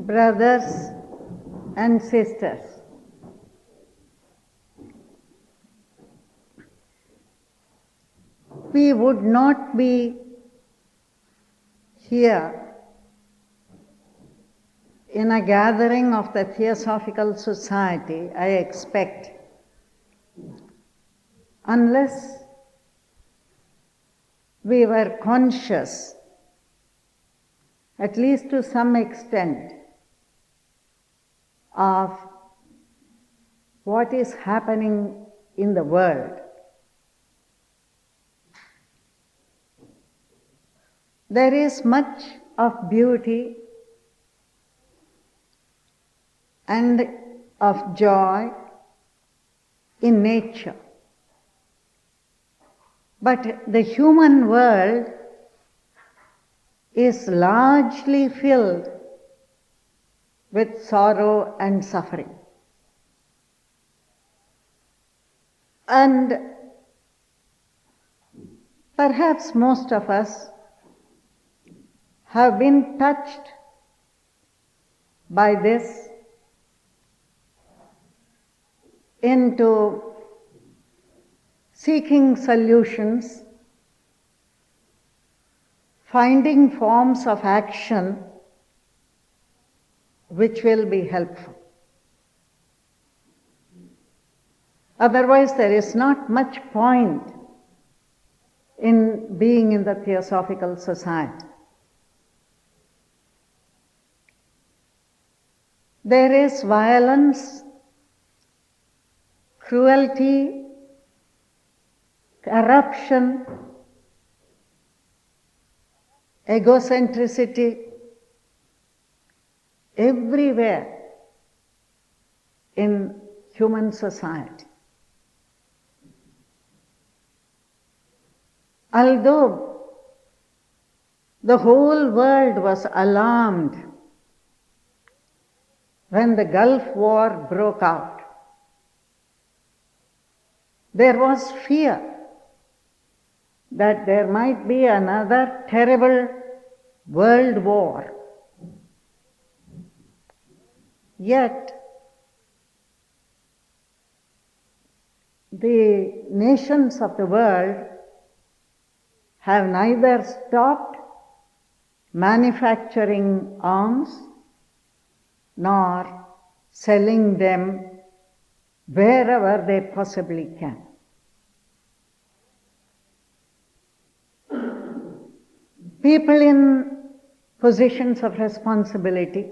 brothers and sisters, we would not be here in a gathering of the Theosophical Society, I expect, unless we were conscious, at least to some extent, of what is happening in the world. There is much of beauty and of joy in nature. But the human world is largely filled with sorrow and suffering. And perhaps most of us have been touched by this into seeking solutions, finding forms of action which will be helpful. Otherwise, there is not much point in being in the Theosophical Society. There is violence, cruelty, corruption, egocentricity, everywhere in human society. Although the whole world was alarmed when the Gulf War broke out, there was fear that there might be another terrible world war. Yet, the nations of the world have neither stopped manufacturing arms nor selling them wherever they possibly can. People in positions of responsibility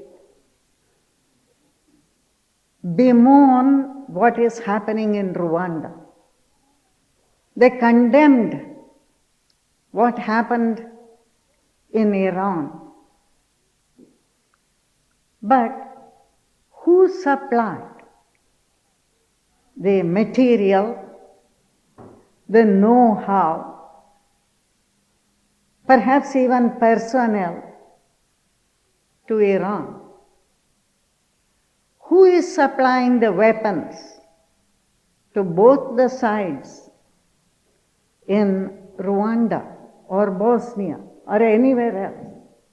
bemoan what is happening in Rwanda. They condemned what happened in Iran. But who supplied the material, the know-how, perhaps even personnel to Iran? Who is supplying the weapons to both the sides in Rwanda or Bosnia or anywhere else?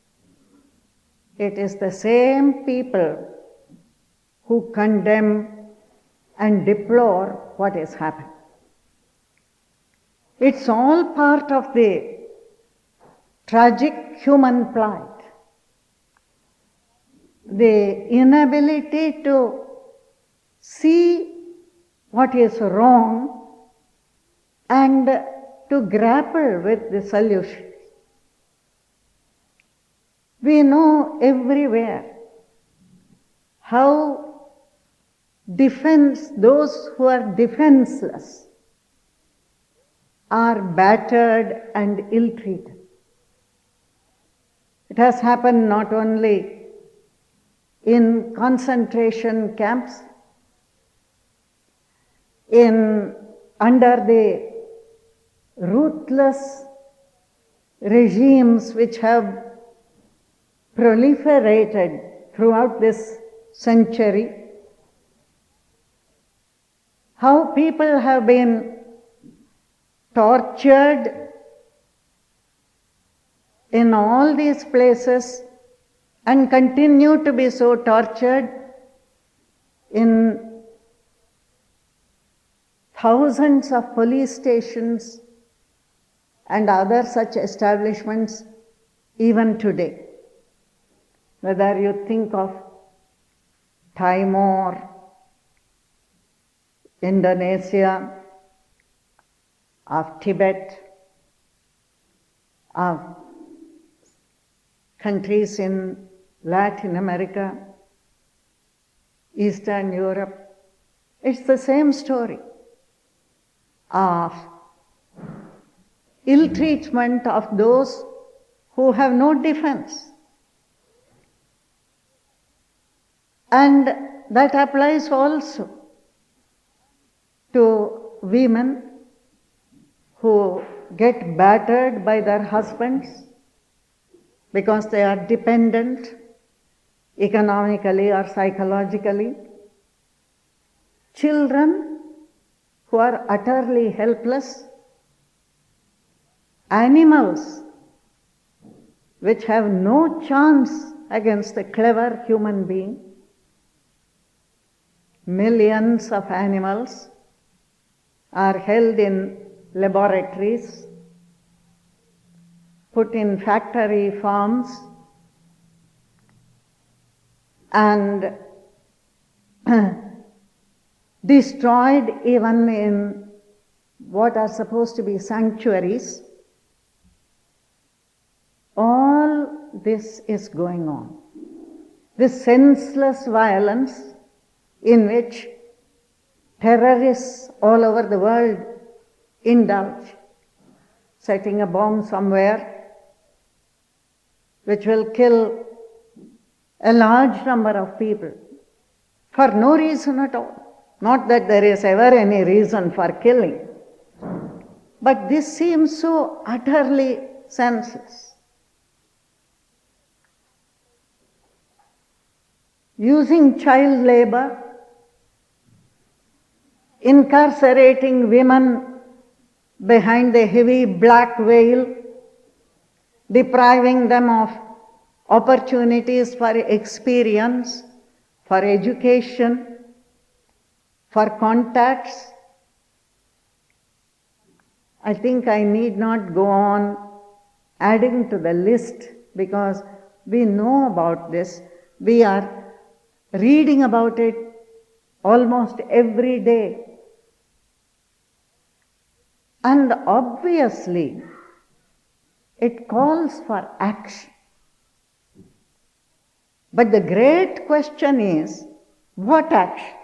It is the same people who condemn and deplore what is happening. It's all part of the tragic human plight. The inability to see what is wrong and to grapple with the solutions. We know everywhere how those who are defenseless are battered and ill-treated. It has happened not only in concentration camps, under the ruthless regimes which have proliferated throughout this century, how people have been tortured in all these places and continue to be so tortured in thousands of police stations and other such establishments even today. Whether you think of Timor, Indonesia, of Tibet, of countries in Latin America, Eastern Europe, it's the same story of ill treatment of those who have no defense. And that applies also to women who get battered by their husbands because they are dependent economically or psychologically. Children who are utterly helpless. Animals which have no chance against a clever human being. Millions of animals are held in laboratories, put in factory farms, and destroyed even in what are supposed to be sanctuaries. All this is going on. This senseless violence in which terrorists all over the world indulge, setting a bomb somewhere which will kill a large number of people for no reason at all. Not that there is ever any reason for killing, but this seems so utterly senseless. Using child labor, incarcerating women behind the heavy black veil, depriving them of opportunities for experience, for education, for contacts. I think I need not go on adding to the list because we know about this. We are reading about it almost every day. And obviously, it calls for action. But the great question is, what action?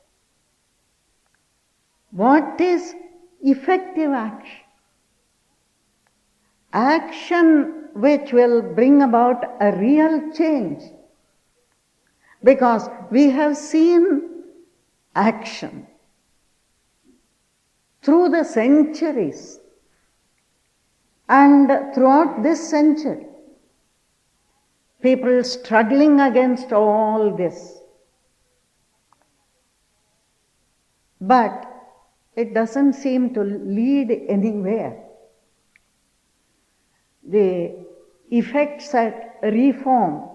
What is effective action? Action which will bring about a real change. Because we have seen action through the centuries and throughout this century. People struggling against all this. But it doesn't seem to lead anywhere. The effects at reform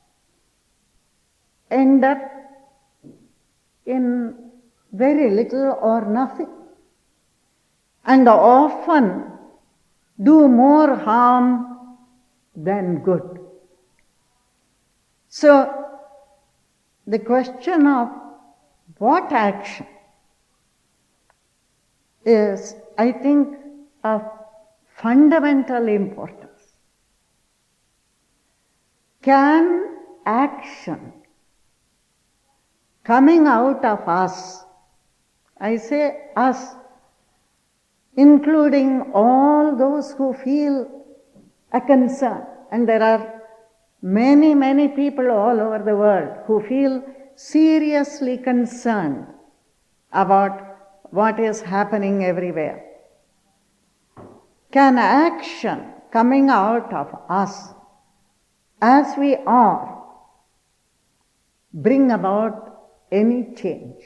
end up in very little or nothing, and often do more harm than good. So, the question of what action is, I think, of fundamental importance. Can action coming out of us, I say us, including all those who feel a concern, and there are many, many people all over the world who feel seriously concerned about what is happening everywhere. Can action coming out of us, as we are, bring about any change?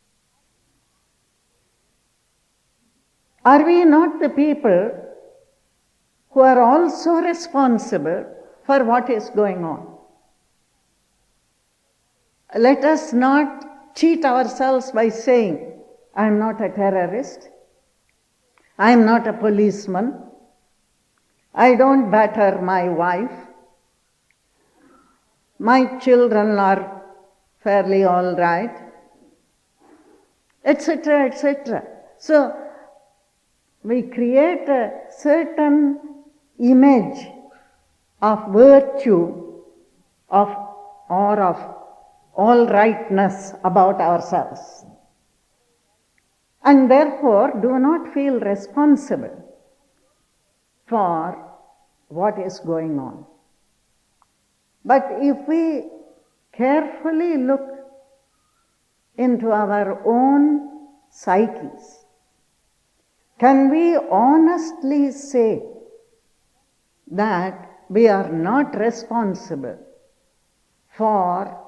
Are we not the people who are also responsible for what is going on? Let us not cheat ourselves by saying, I am not a terrorist, I am not a policeman, I don't batter my wife, my children are fairly all right, etc., etc. So, we create a certain image of virtue or of all rightness about ourselves, and therefore do not feel responsible for what is going on. But if we carefully look into our own psyches, can we honestly say that we are not responsible for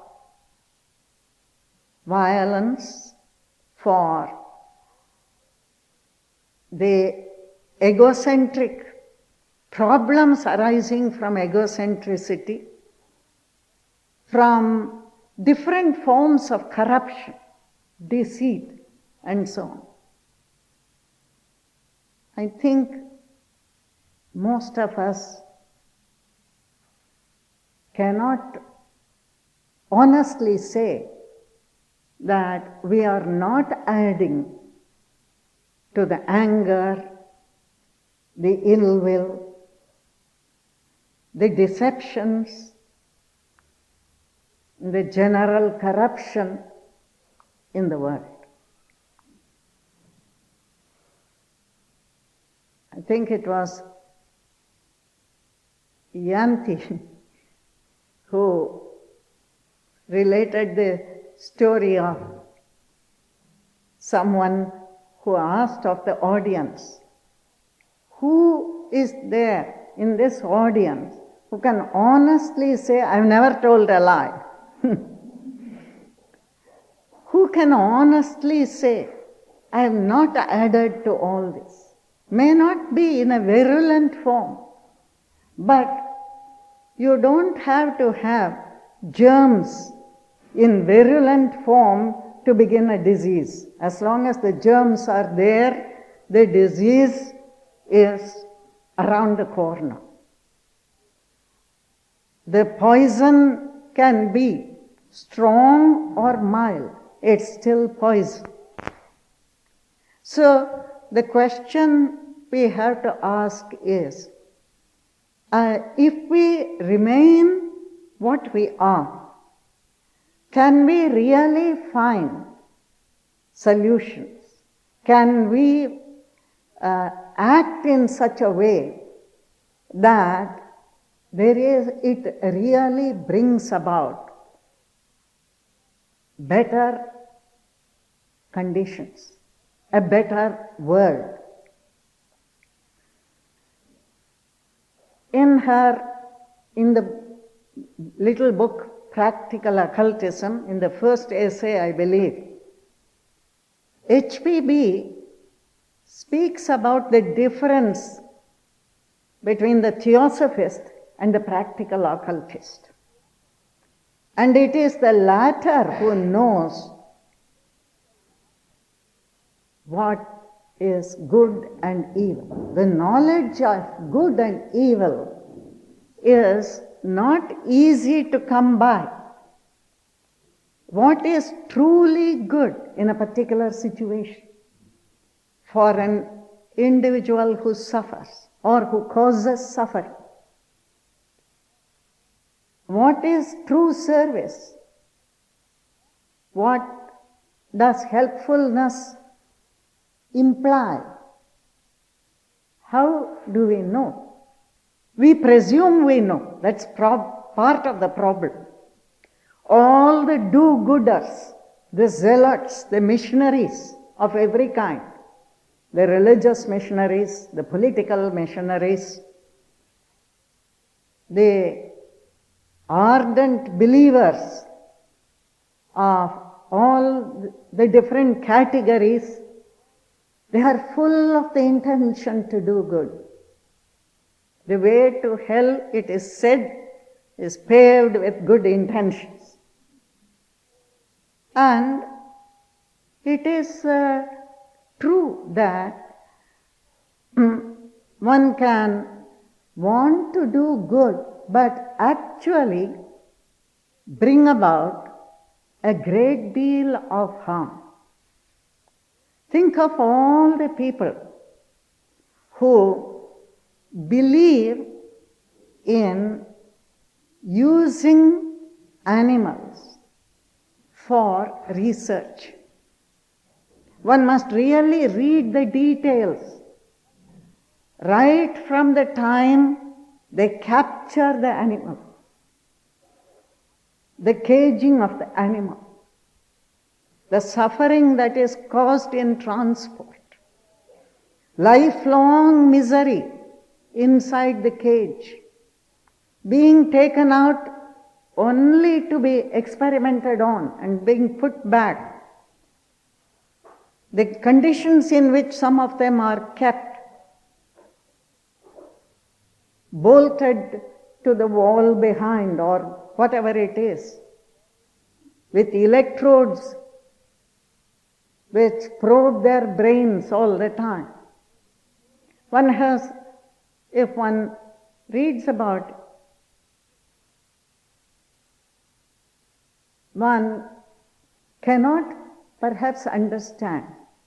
violence, for the egocentric problems arising from egocentricity, from different forms of corruption, deceit, and so on? I think most of us cannot honestly say that we are not adding to the anger, the ill will, the deceptions, the general corruption in the world. I think it was Yanti who related the story of someone who asked of the audience, who is there in this audience who can honestly say, I've never told a lie? Who can honestly say, I have not added to all this? May not be in a virulent form, but you don't have to have germs in virulent form to begin a disease. As long as the germs are there, the disease is around the corner. The poison can be strong or mild, it's still poison. So the question we have to ask is, if we remain what we are, can we really find solutions? Can we act in such a way that it really brings about better conditions, a better world? In the little book Practical Occultism, in the first essay, I believe, HPB speaks about the difference between the theosophist and the practical occultist. And it is the latter who knows what is good and evil. The knowledge of good and evil is not easy to come by. What is truly good in a particular situation for an individual who suffers or who causes suffering? What is true service? What does helpfulness imply? How do we know? We presume we know. That's part of the problem. All the do-gooders, the zealots, the missionaries of every kind, the religious missionaries, the political missionaries, the ardent believers of all the different categories, they are full of the intention to do good. The way to hell, it is said, is paved with good intentions. And it is true that one can want to do good, but actually bring about a great deal of harm. Think of all the people who believe in using animals for research. One must really read the details right from the time they capture the animal, the caging of the animal, the suffering that is caused in transport, lifelong misery inside the cage, being taken out only to be experimented on and being put back, the conditions in which some of them are kept, bolted to the wall behind or whatever it is, with electrodes which probe their brains all the time. If one reads about it, one cannot perhaps understand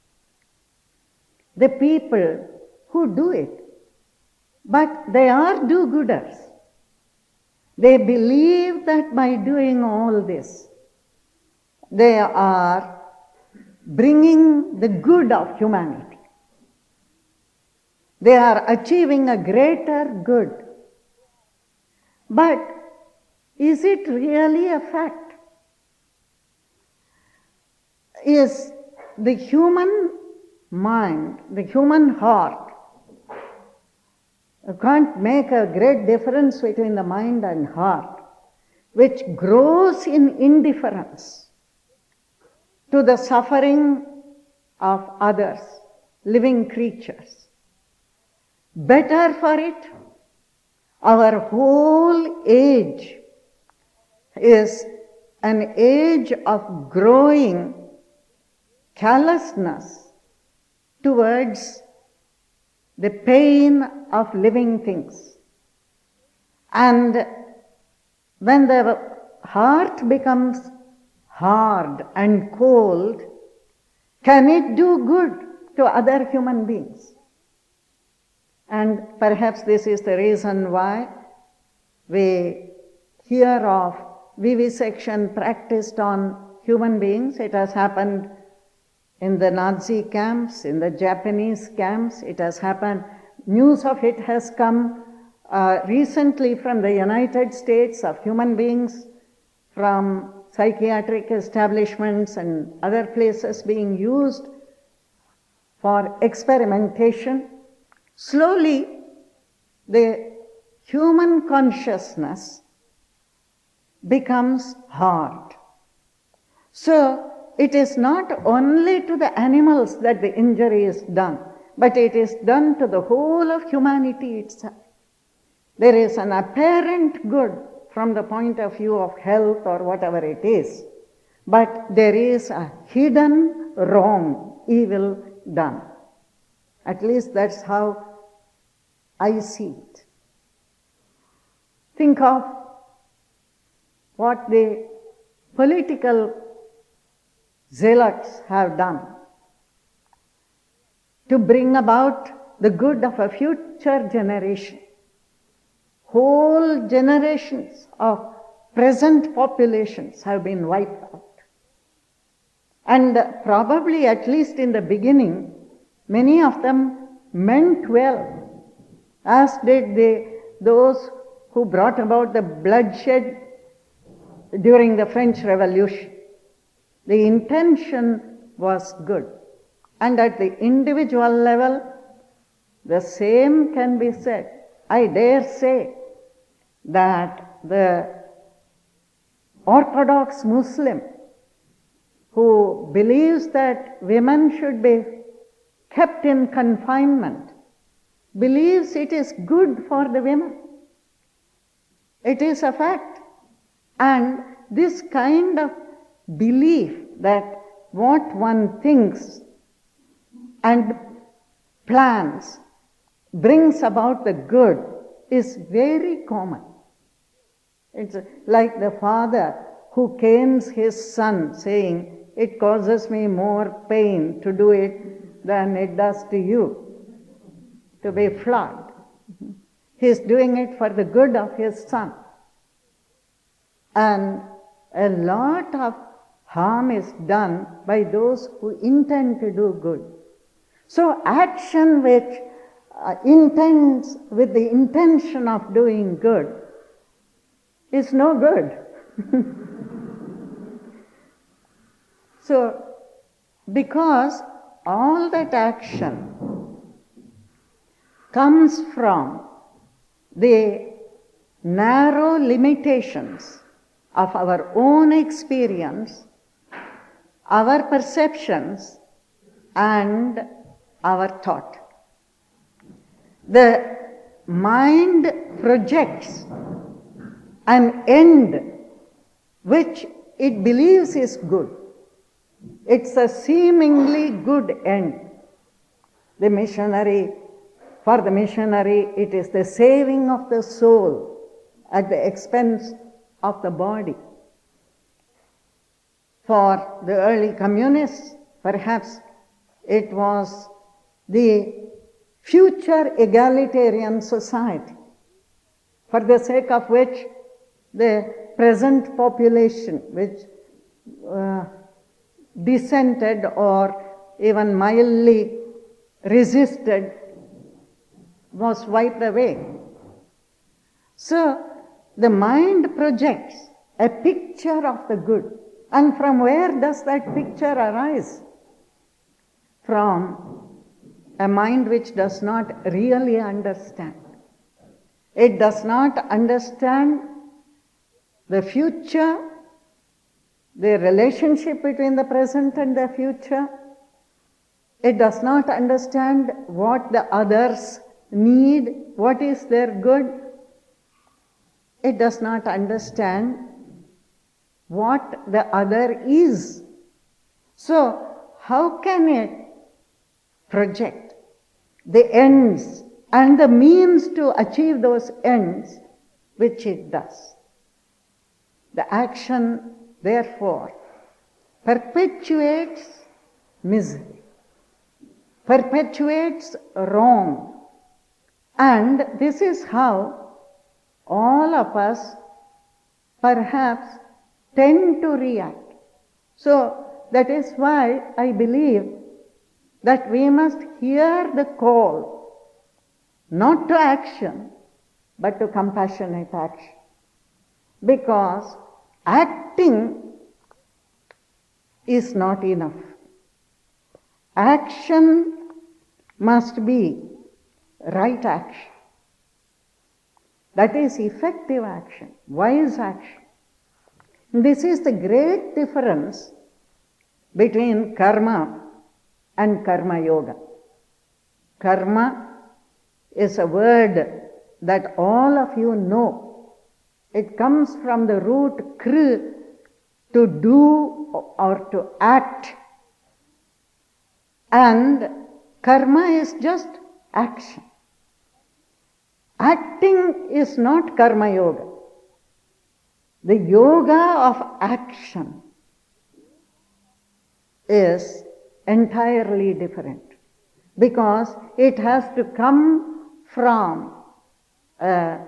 the people who do it, but they are do-gooders. They believe that by doing all this, they are bringing the good of humanity. They are achieving a greater good. But is it really a fact? Is the human mind, the human heart, you can't make a great difference between the mind and heart, which grows in indifference to the suffering of others, living creatures. Better for it, our whole age is an age of growing callousness towards the pain of living things. And when the heart becomes hard and cold, can it do good to other human beings? And perhaps this is the reason why we hear of vivisection practiced on human beings. It has happened in the Nazi camps, in the Japanese camps. It has happened. News of it has come recently from the United States, of human beings from psychiatric establishments and other places being used for experimentation. Slowly, the human consciousness becomes hard. So, it is not only to the animals that the injury is done, but it is done to the whole of humanity itself. There is an apparent good from the point of view of health or whatever it is, but there is a hidden wrong, evil done. At least that's how I see it. Think of what the political zealots have done to bring about the good of a future generation. Whole generations of present populations have been wiped out. And probably, at least in the beginning, many of them meant well, as did those who brought about the bloodshed during the French Revolution. The intention was good. And at the individual level, the same can be said. I dare say that the Orthodox Muslim who believes that women should be kept in confinement believes it is good for the women. It is a fact. And this kind of belief that what one thinks and plans brings about the good is very common. It's like the father who canes his son, saying, "It causes me more pain to do it than it does to you, to be flogged." He's doing it for the good of his son. And a lot of harm is done by those who intend to do good. So action which intends with the intention of doing good is no good. So, because all that action comes from the narrow limitations of our own experience, our perceptions, and our thought. The mind projects an end which it believes is good. It's a seemingly good end. For the missionary, it is the saving of the soul at the expense of the body. For the early communists, perhaps it was the future egalitarian society, for the sake of which the present population, which dissented or even mildly resisted, was wiped away. So the mind projects a picture of the good. And from where does that picture arise? From a mind which does not really understand. It does not understand the future, the relationship between the present and the future. It does not understand what the others need, what is their good. It does not understand what the other is. So, how can it project the ends and the means to achieve those ends which it does? The action, therefore, perpetuates misery, perpetuates wrong. And this is how all of us perhaps tend to react. So that is why I believe that we must hear the call, not to action, but to compassionate action. Because acting is not enough. Action must be right action. That is effective action, wise action. This is the great difference between karma and karma yoga. Karma is a word that all of you know. It comes from the root kr, to do or to act. And karma is just action. Acting is not karma yoga. The yoga of action is entirely different, because it has to come from an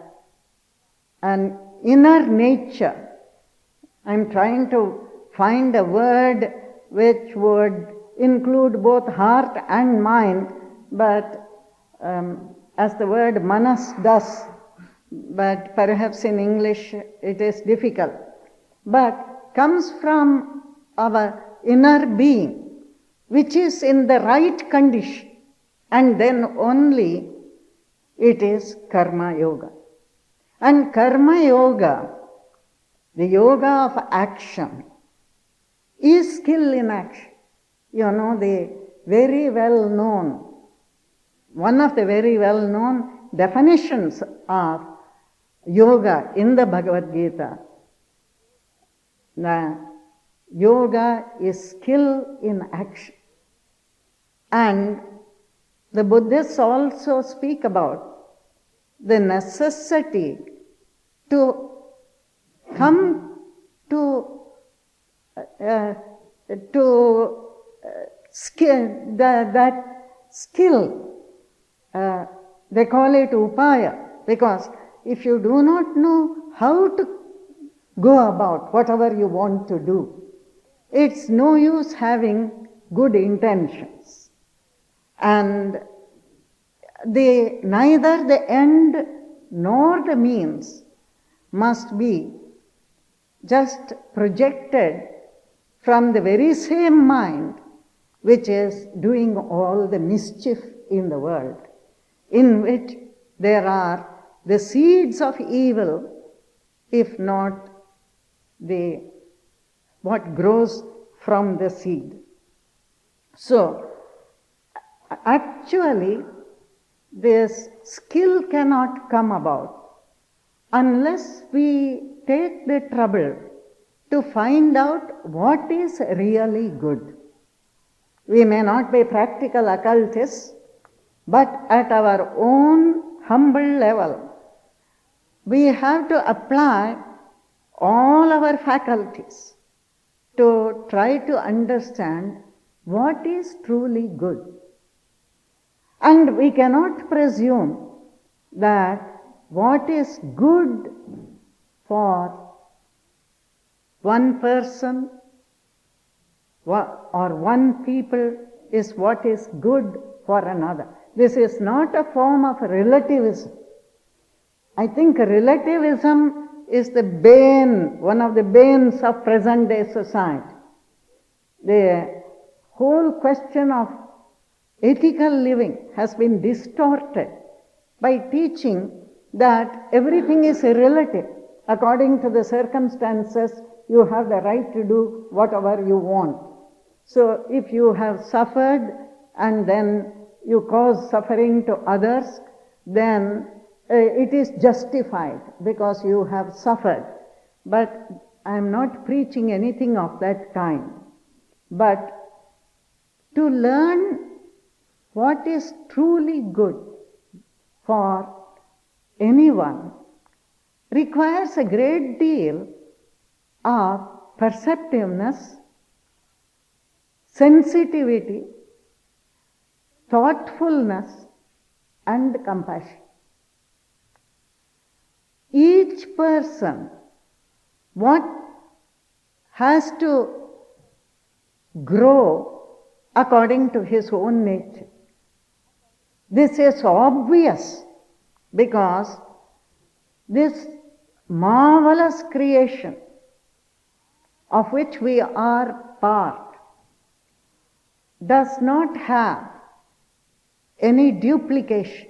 inner nature. I'm trying to find a word which would include both heart and mind, but as the word manas does, but perhaps in English it is difficult, but comes from our inner being, which is in the right condition, and then only it is karma yoga. And karma yoga, the yoga of action, is skill in action. You know, one of the very well known definitions of yoga in the Bhagavad Gita Yoga is skill in action. And the Buddhists also speak about the necessity to come to skill, that skill. They call it upaya, because if you do not know how to go about whatever you want to do, it's no use having good intentions. And neither the end nor the means must be just projected from the very same mind which is doing all the mischief in the world, in which there are the seeds of evil, if not what grows from the seed. So, actually, this skill cannot come about unless we take the trouble to find out what is really good. We may not be practical occultists, but at our own humble level, we have to apply all our faculties to try to understand what is truly good. And we cannot presume that what is good for one person or one people is what is good for another. This is not a form of relativism. I think relativism is the bane, one of the banes of present day society. The whole question of ethical living has been distorted by teaching that everything is relative. According to the circumstances, you have the right to do whatever you want. So if you have suffered and then you cause suffering to others, then it is justified because you have suffered. But I am not preaching anything of that kind. But to learn what is truly good for anyone requires a great deal of perceptiveness, sensitivity, thoughtfulness, and compassion. Each person has to grow according to his own nature. This is obvious because this marvelous creation of which we are part does not have any duplication.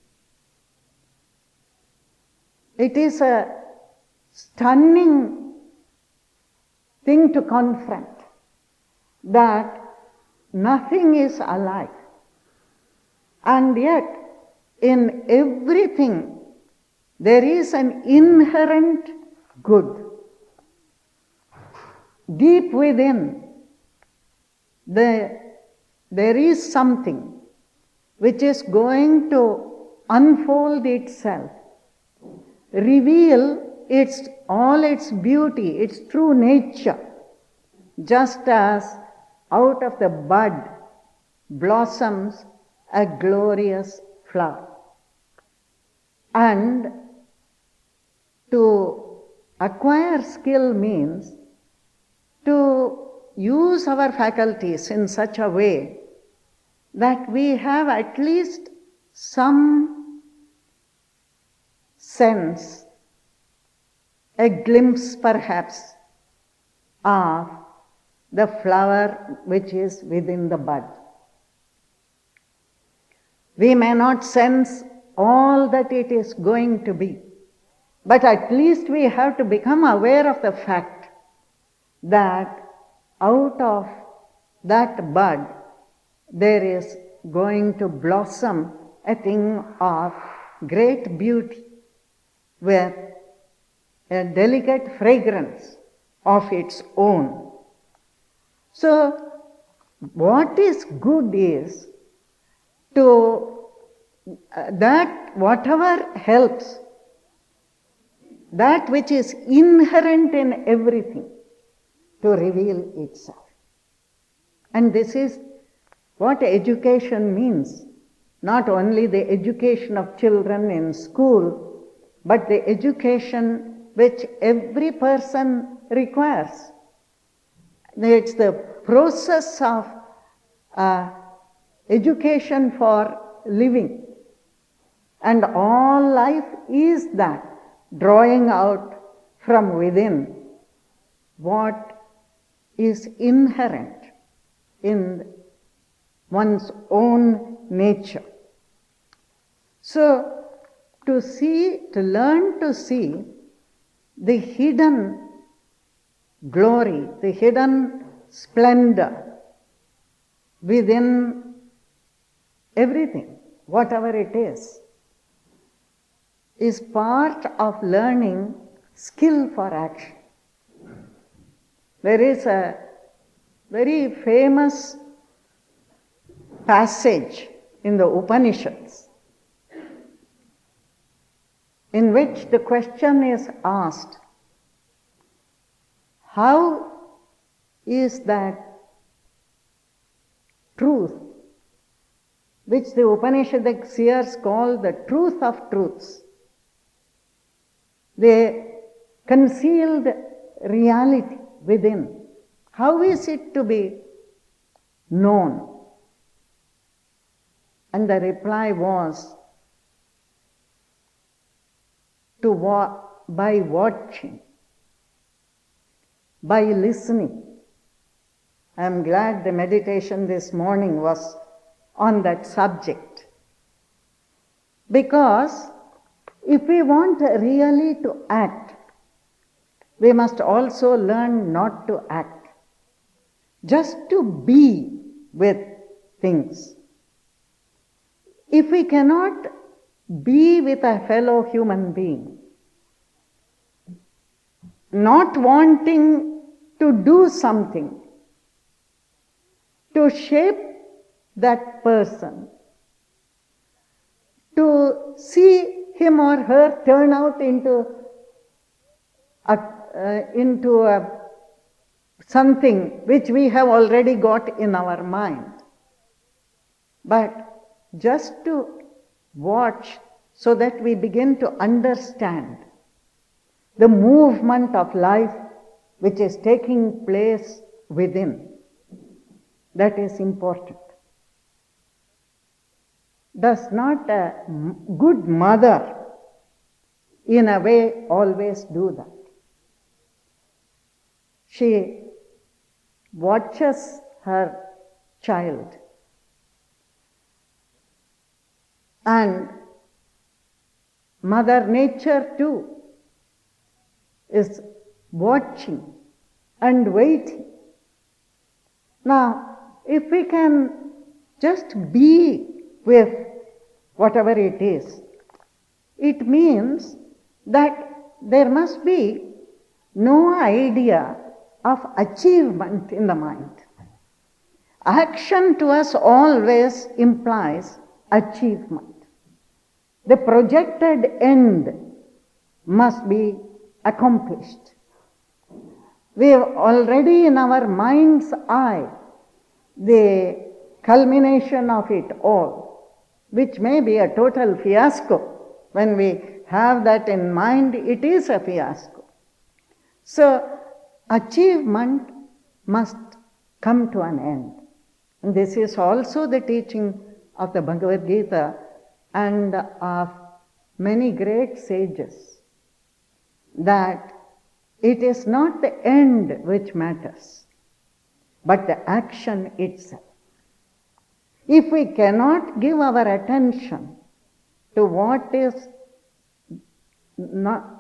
It is a stunning thing to confront that nothing is alike. And yet, in everything, there is an inherent good. Deep within, there is something which is going to unfold itself, reveal all its beauty, its true nature, just as out of the bud blossoms a glorious flower. And to acquire skill means to use our faculties in such a way that we have at least some sense, a glimpse perhaps, of the flower which is within the bud. We may not sense all that it is going to be, but at least we have to become aware of the fact that out of that bud there is going to blossom a thing of great beauty with a delicate fragrance of its own. So, what is good is to that whatever helps, that which is inherent in everything, to reveal itself. And this is what education means. Not only the education of children in school, but the education which every person requires. It's the process of education for living. And all life is that, drawing out from within what is inherent in one's own nature. So, to learn to see the hidden glory, the hidden splendor within everything, whatever it is part of learning skill for action. There is a very famous passage in the Upanishads in which the question is asked, how is that truth, which the Upanishadic seers call the truth of truths, the concealed reality within, how is it to be known? And the reply was, by watching, by listening. I am glad the meditation this morning was on that subject. Because if we want really to act, we must also learn not to act, just to be with things. If we cannot be with a fellow human being, not wanting to do something to shape that person, to see him or her turn out into something which we have already got in our mind, but just to watch so that we begin to understand the movement of life which is taking place within. That is important. Does not a good mother, in a way, always do that? She watches her child and Mother Nature too is watching and waiting. Now, if we can just be with whatever it is, it means that there must be no idea of achievement in the mind. Action to us always implies achievement. The projected end must be accomplished. We have already in our mind's eye the culmination of it all, which may be a total fiasco. When we have that in mind, it is a fiasco. So, achievement must come to an end. And this is also the teaching of the Bhagavad Gita and of many great sages, that it is not the end which matters, but the action itself. If we cannot give our attention to what is not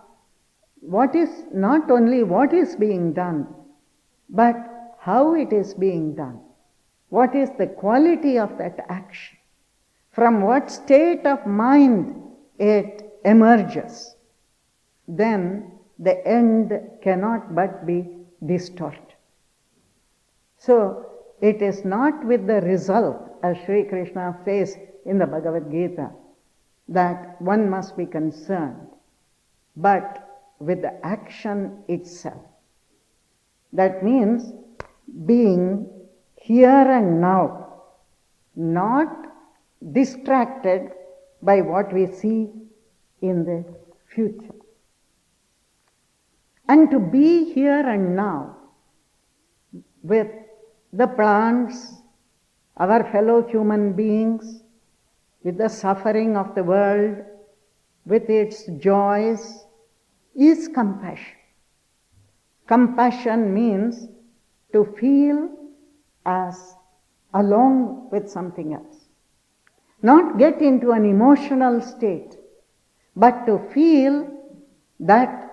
only what is being done, but how it is being done, what is the quality of that action, from what state of mind it emerges, then the end cannot but be distorted. So, it is not with the result, as Sri Krishna says in the Bhagavad Gita, that one must be concerned, but with the action itself. That means being here and now, not distracted by what we see in the future. And to be here and now with the plants, our fellow human beings, with the suffering of the world, with its joys, is compassion. Compassion means to feel as along with something else. Not get into an emotional state, but to feel that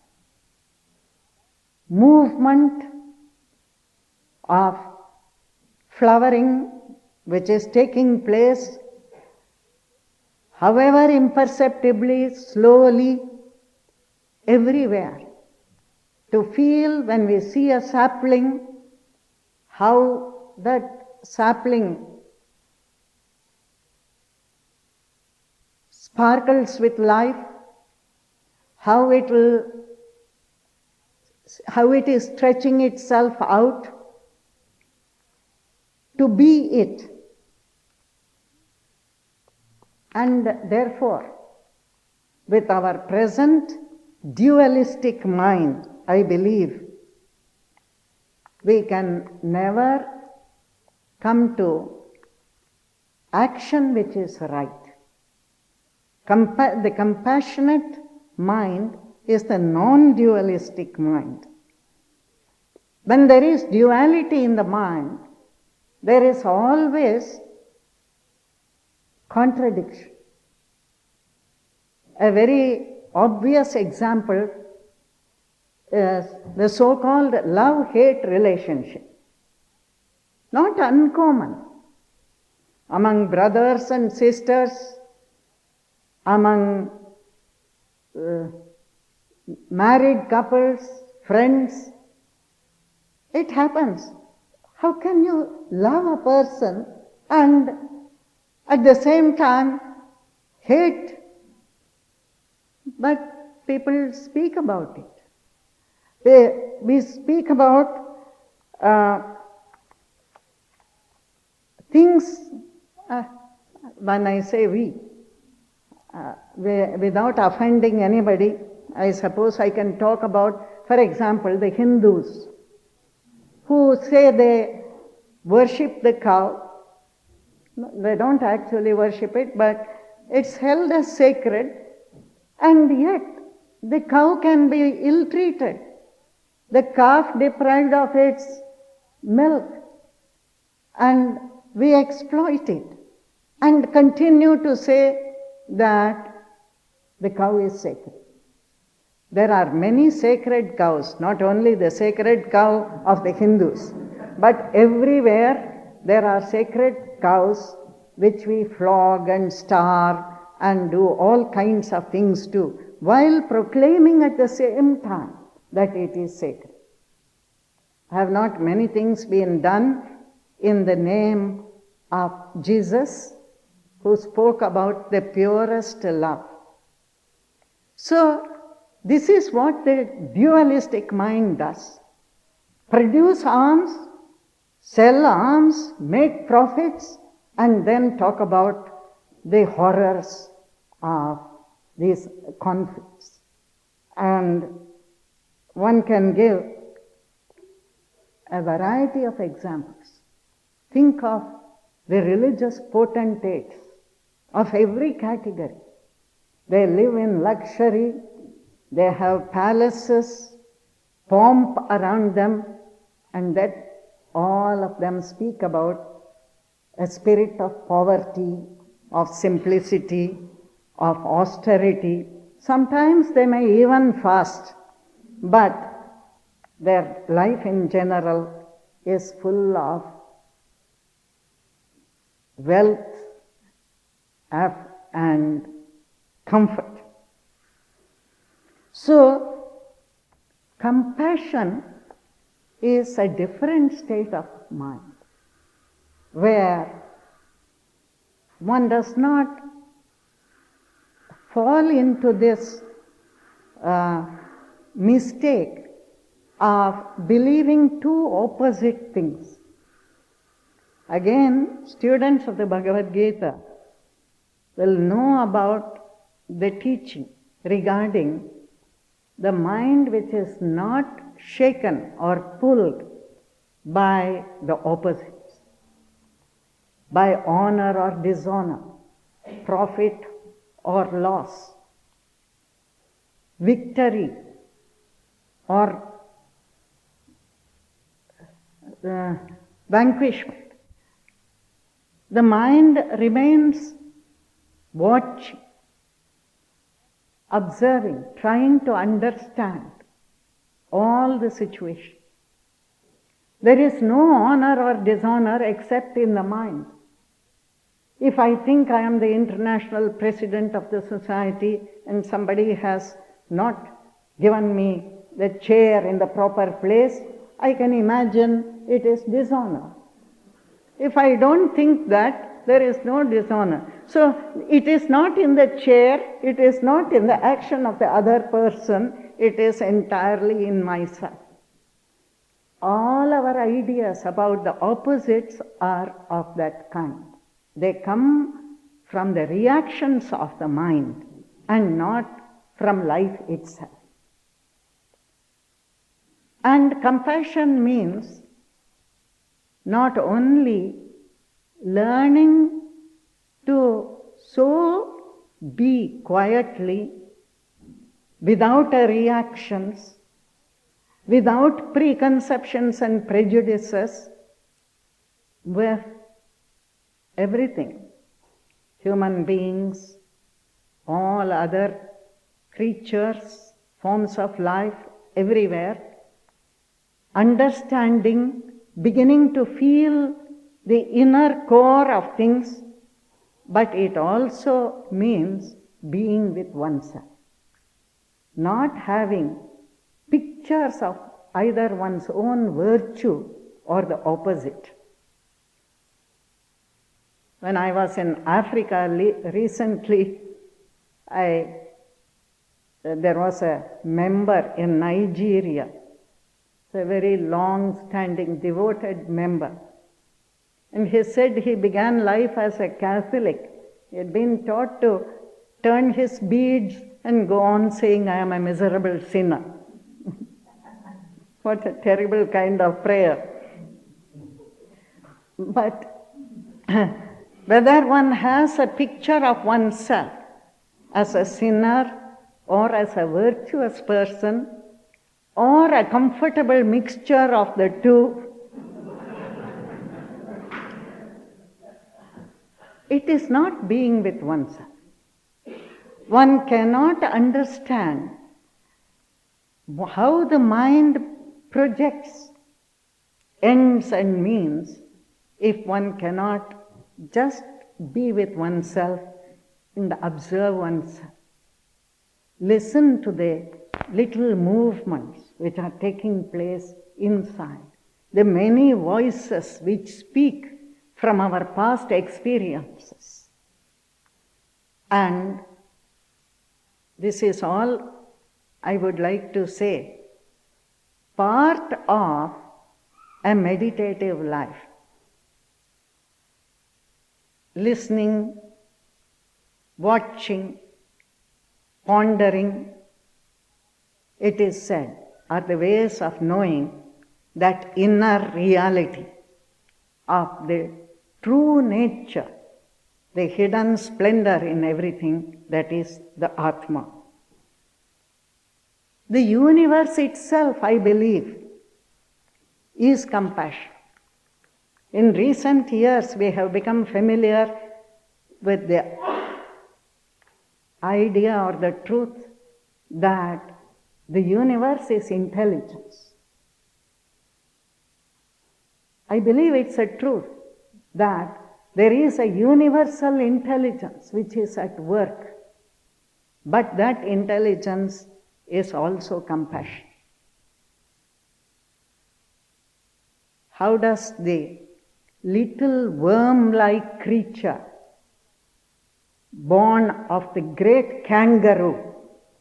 movement of flowering which is taking place, however imperceptibly, slowly, everywhere. To feel when we see a sapling, how that sapling sparkles with life, how it is stretching itself out, to be it. And therefore, with our present dualistic mind, I believe, we can never come to action which is right. The compassionate mind is the non-dualistic mind. When there is duality in the mind, there is always contradiction. A very obvious example is the so-called love-hate relationship. Not uncommon among brothers and sisters, among married couples, friends. It happens. How can you love a person and at the same time hate? But people speak about it. We speak about things, when I say we, without offending anybody, I suppose I can talk about, for example, the Hindus who say they worship the cow. They don't actually worship it, but it's held as sacred, and yet the cow can be ill-treated. The calf deprived of its milk, and we exploit it and continue to say that the cow is sacred. There are many sacred cows, not only the sacred cow of the Hindus, but everywhere there are sacred cows which we flog and starve and do all kinds of things to, while proclaiming at the same time that it is sacred. Have not many things been done in the name of Jesus, who spoke about the purest love? So, this is what the dualistic mind does. Produce arms, sell arms, make profits, and then talk about the horrors of these conflicts. And one can give a variety of examples. Think of the religious potentates of every category. They live in luxury, they have palaces, pomp around them, and that all of them speak about a spirit of poverty, of simplicity, of austerity. Sometimes they may even fast, but their life in general is full of wealth and comfort. So, compassion is a different state of mind, where one does not fall into this mistake of believing two opposite things. Again, students of the Bhagavad Gita will know about the teaching regarding the mind which is not shaken or pulled by the opposites, by honor or dishonor, profit or loss, victory or vanquishment. The mind remains watching, observing, trying to understand all the situation. There is no honor or dishonor except in the mind. If I think I am the international president of the society and somebody has not given me the chair in the proper place, I can imagine it is dishonor. If I don't think that, there is no dishonor. So it is not in the chair, it is not in the action of the other person, it is entirely in myself. All our ideas about the opposites are of that kind. They come from the reactions of the mind and not from life itself. And compassion means not only learning to so be quietly, without reactions, without preconceptions and prejudices, with everything, human beings, all other creatures, forms of life, everywhere, understanding, beginning to feel the inner core of things, but it also means being with oneself. Not having pictures of either one's own virtue or the opposite. When I was in Africa recently, there was a member in Nigeria, a very long-standing, devoted member. And he said he began life as a Catholic. He had been taught to turn his beads and go on saying, I am a miserable sinner. What a terrible kind of prayer. But whether one has a picture of oneself as a sinner or as a virtuous person, or a comfortable mixture of the two, it is not being with oneself. One cannot understand how the mind projects ends and means if one cannot just be with oneself and observe oneself. Listen to the little movements which are taking place inside, the many voices which speak from our past experiences. And this is all I would like to say, part of a meditative life. Listening, watching, pondering, it is said, are the ways of knowing that inner reality of the true nature, the hidden splendor in everything that is the Atma. The universe itself, I believe, is compassion. In recent years, we have become familiar with the idea or the truth that the universe is intelligence. I believe it's a truth that there is a universal intelligence which is at work, but that intelligence is also compassion. how does the little worm-like creature born of the great kangaroo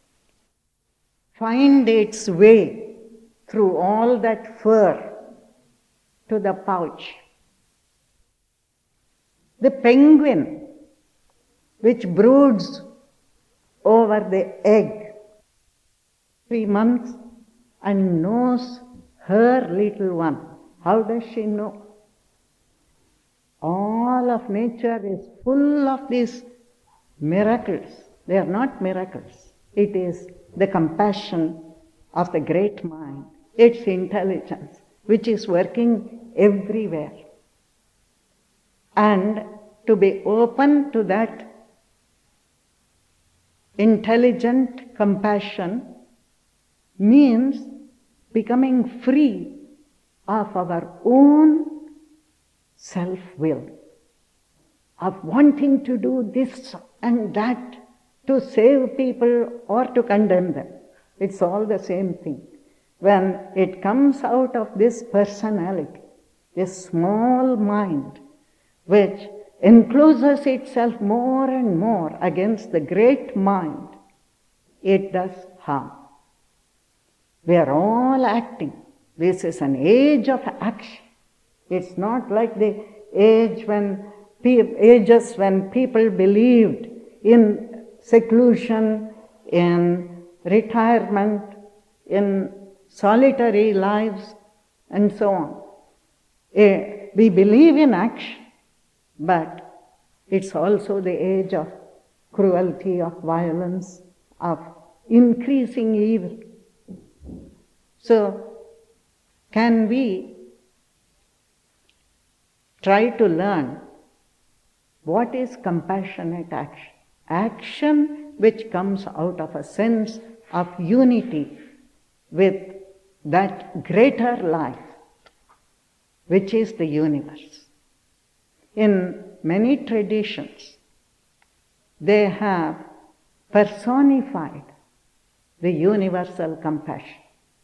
find its way through all that fur to the pouch. The penguin, which broods over the egg 3 months and knows her little one. How does she know? All of nature is full of these miracles. They are not miracles. It is the compassion of the great mind, its intelligence, which is working everywhere. And to be open to that intelligent compassion means becoming free of our own self-will, of wanting to do this and that to save people or to condemn them. It's all the same thing. When it comes out of this personality, this small mind, which encloses itself more and more against the great mind, it does harm. We are all acting. This is an age of action. It's not like the ages when people believed in seclusion, in retirement, in solitary lives, and so on. We believe in action, but it's also the age of cruelty, of violence, of increasing evil. So, can we try to learn what is compassionate action? Action which comes out of a sense of unity with that greater life, which is the universe. In many traditions, they have personified the universal compassion.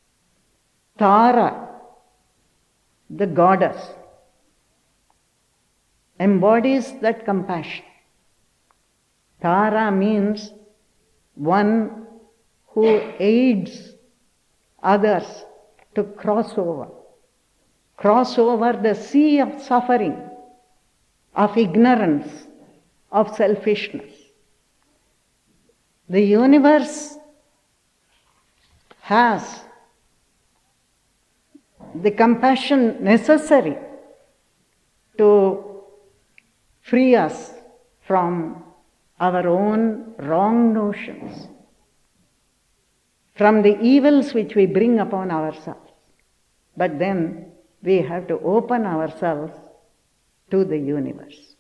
Tara, the goddess, embodies that compassion. Tara means one who aids others to cross over the sea of suffering, of ignorance, of selfishness. The universe has the compassion necessary to free us from our own wrong notions, from the evils which we bring upon ourselves. But then we have to open ourselves to the universe,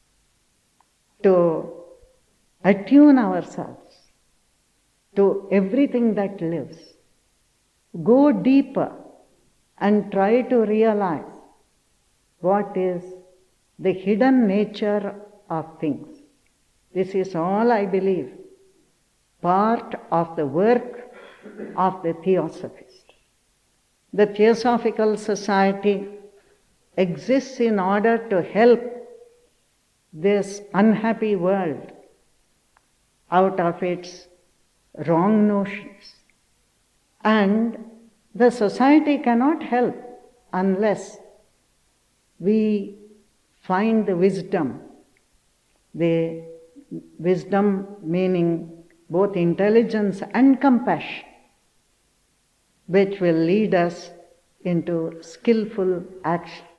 to attune ourselves to everything that lives, go deeper and try to realize what is the hidden nature of things. This is all, I believe, part of the work of the Theosophist. The Theosophical Society exists in order to help this unhappy world out of its wrong notions. And the society cannot help unless we find the wisdom meaning both intelligence and compassion, which will lead us into skillful action.